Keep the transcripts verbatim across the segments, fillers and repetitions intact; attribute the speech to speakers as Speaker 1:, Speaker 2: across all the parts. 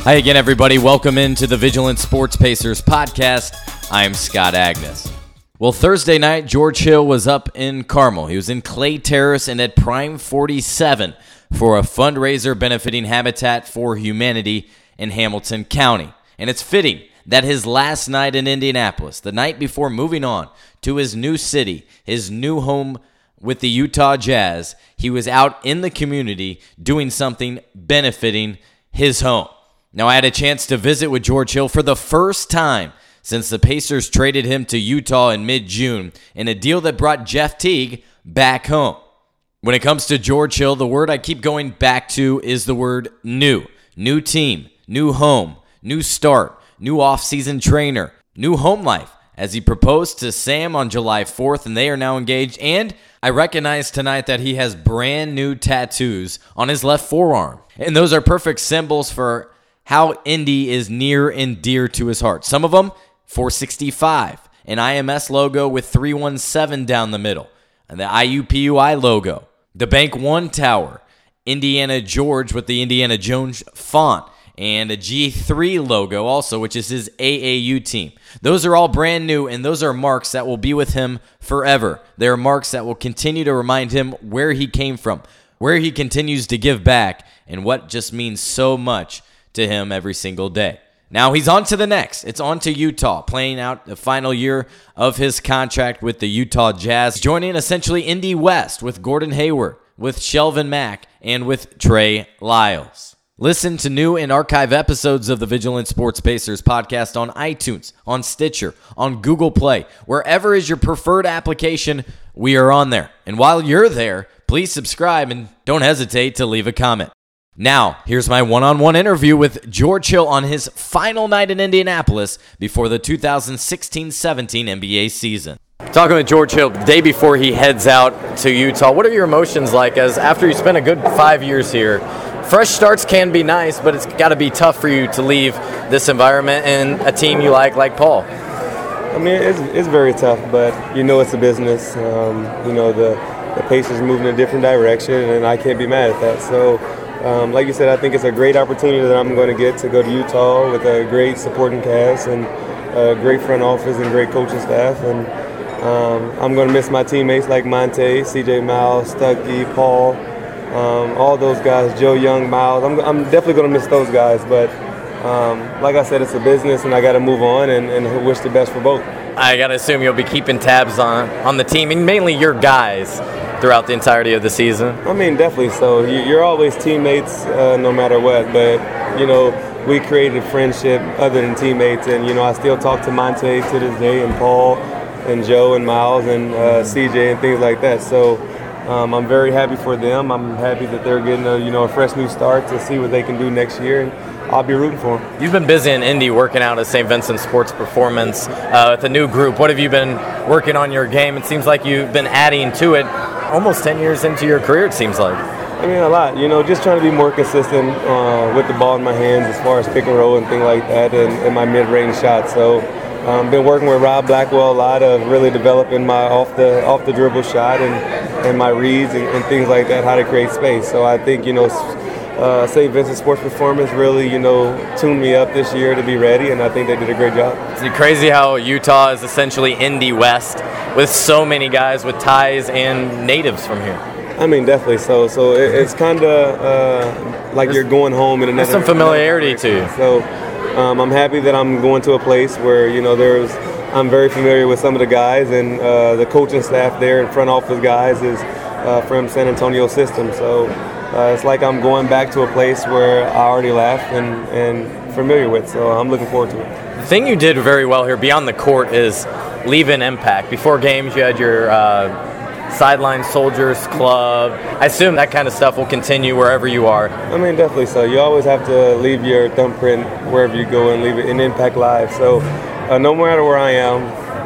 Speaker 1: Hi again, everybody. Welcome into the Vigilant Sports Pacers podcast. I am Scott Agnes. Well, Thursday night, George Hill was up in Carmel. He was in Clay Terrace and at Prime forty-seven for a fundraiser benefiting Habitat for Humanity in Hamilton County. And it's fitting that his last night in Indianapolis, the night before moving on to his new city, his new home with the Utah Jazz, he was out in the community doing something benefiting his home. Now, I had a chance to visit with George Hill for the first time since the Pacers traded him to Utah in mid-June in a deal that brought Jeff Teague back home. When it comes to George Hill, the word I keep going back to is the word new. New team, new home, new start, new off-season trainer, new home life, as he proposed to Sam on July fourth, and they are now engaged. And I recognize tonight that he has brand new tattoos on his left forearm. And those are perfect symbols for how Indy is near and dear to his heart. Some of them, four sixty-five, an I M S logo with three one seven down the middle, and the I U P U I logo, the Bank One Tower, Indiana George with the Indiana Jones font, and a G three logo also, which is his A A U team. Those are all brand new, and those are marks that will be with him forever. They are marks that will continue to remind him where he came from, where he continues to give back, and what just means so much to him every single day. Now he's on to the next. It's on to Utah, playing out the final year of his contract with the Utah Jazz, joining essentially Indy West with Gordon Hayward, with Shelvin Mack, and with Trey Lyles. Listen to new and archive episodes of the Vigilant Sports Pacers podcast on iTunes, on Stitcher, on Google Play. Wherever is your preferred application, we are on there. And while you're there, please subscribe and don't hesitate to leave a comment. Now, here's my one-on-one interview with George Hill on his final night in Indianapolis before the two thousand sixteen seventeen N B A season. Talking with George Hill the day before he heads out to Utah, what are your emotions like as after you spent a good five years here? Fresh starts can be nice, but it's got to be tough for you to leave this environment and a team you like, like Paul.
Speaker 2: I mean, it's, it's very tough, but you know it's a business. Um, you know, the, the Pacers moving in a different direction, and I can't be mad at that. So, Um, like you said, I think it's a great opportunity that I'm going to get to go to Utah with a great supporting cast and a great front office and great coaching staff. And um, I'm going to miss my teammates like Monte, C J Miles, Stuckey, Paul, um, all those guys, Joe Young, Miles. I'm, I'm definitely going to miss those guys. But um, like I said, it's a business, and I got to move on and, and wish the best for both.
Speaker 1: I got to assume you'll be keeping tabs on, on the team, and mainly your guys, throughout the entirety of the season?
Speaker 2: I mean, definitely so. You're always teammates uh, no matter what, but, you know, we created friendship other than teammates, and, you know, I still talk to Monte to this day, and Paul, and Joe, and Miles, and uh, C J, and things like that. So um, I'm very happy for them. I'm happy that they're getting a, you know, a fresh new start to see what they can do next year, and I'll be rooting for them.
Speaker 1: You've been busy in Indy working out at Saint Vincent Sports Performance uh, with a new group. What have you been working on your game? It seems like you've been adding to it almost ten years into your career, it seems like.
Speaker 2: I mean, a lot. You know, just trying to be more consistent uh, with the ball in my hands as far as pick and roll and things like that, and, and my mid-range shots. So I've um, been working with Rob Blackwell a lot of really developing my off the off the dribble shot and, and my reads and, and things like that, how to create space. So I think, you know, Uh, Saint Vincent Sports Performance really, you know, tuned me up this year to be ready, and I think they did a great job.
Speaker 1: It's crazy how Utah is essentially Indy West with so many guys with ties and natives from here.
Speaker 2: I mean, definitely. So, so it, it's kind of uh, like there's, you're going home in another.
Speaker 1: There's some familiarity to you.
Speaker 2: So, um, I'm happy that I'm going to a place where, you know, there's. I'm very familiar with some of the guys, and uh, the coaching staff there and front office guys is uh, from San Antonio system. So. Uh, it's like I'm going back to a place where I already left and, and familiar with, so I'm looking forward to it.
Speaker 1: The thing you did very well here beyond the court is leave an impact. Before games, you had your uh, sideline soldiers club. I assume that kind of stuff will continue wherever you are.
Speaker 2: I mean, definitely so. You always have to leave your thumbprint wherever you go and leave it and impact lives. So uh, no matter where I am,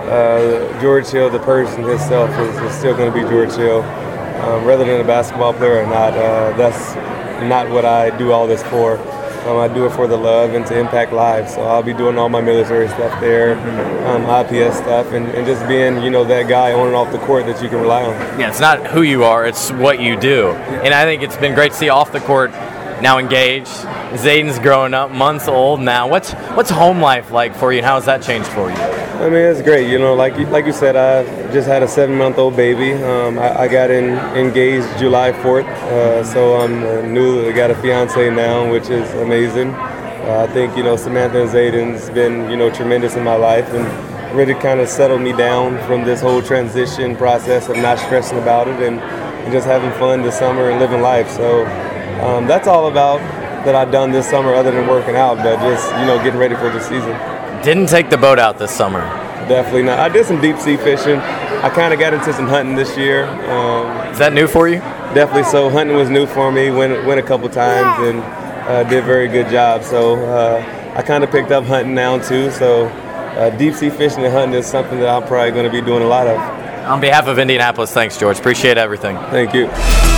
Speaker 2: uh, George Hill, the person himself, is, is still going to be George Hill. Um, rather than a basketball player or not, uh, that's not what I do all this for. Um, I do it for the love and to impact lives. So I'll be doing all my military stuff there, um, I P S stuff, and, and just being, you know, that guy on and off the court that you can rely on.
Speaker 1: Yeah, it's not who you are, it's what you do. And I think it's been great to see off the court now engaged, Zayden's growing up, months old now. What's what's home life like for you, and how has that changed for you?
Speaker 2: I mean, it's great. You know, like you, like you said, I just had a seven-month-old baby. Um, I, I got in, engaged July fourth, uh, so I'm uh, newly got a fiance now, which is amazing. Uh, I think, you know, Samantha and Zayden's been, you know, tremendous in my life and really kind of settled me down from this whole transition process of not stressing about it and, and just having fun this summer and living life. So um, that's all about that I've done this summer other than working out, but just, you know, getting ready for the season.
Speaker 1: Didn't take the boat out this summer.
Speaker 2: Definitely not. I did some deep sea fishing. I kind of got into some hunting this year. Um,
Speaker 1: Is that new for you?
Speaker 2: Definitely so. Hunting was new for me. Went, went a couple times and uh, did a very good job. So uh, I kind of picked up hunting now too. So uh, deep sea fishing and hunting is something that I'm probably going to be doing a lot of.
Speaker 1: On behalf of Indianapolis, thanks, George. Appreciate everything.
Speaker 2: Thank you.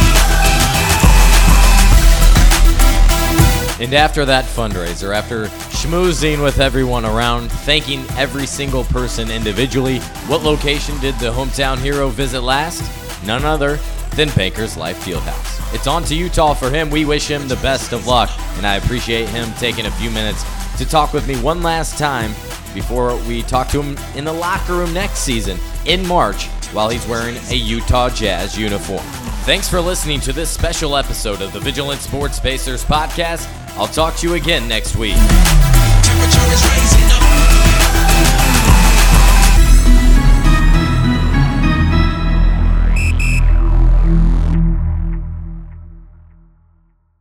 Speaker 1: And after that fundraiser, after schmoozing with everyone around, thanking every single person individually, what location did the hometown hero visit last? None other than Bankers Life Fieldhouse. It's on to Utah for him. We wish him the best of luck, and I appreciate him taking a few minutes to talk with me one last time before we talk to him in the locker room next season in March while he's wearing a Utah Jazz uniform. Thanks for listening to this special episode of the Vigilant Sports Pacers podcast. I'll talk to you again next week.
Speaker 3: Temperature is rising up.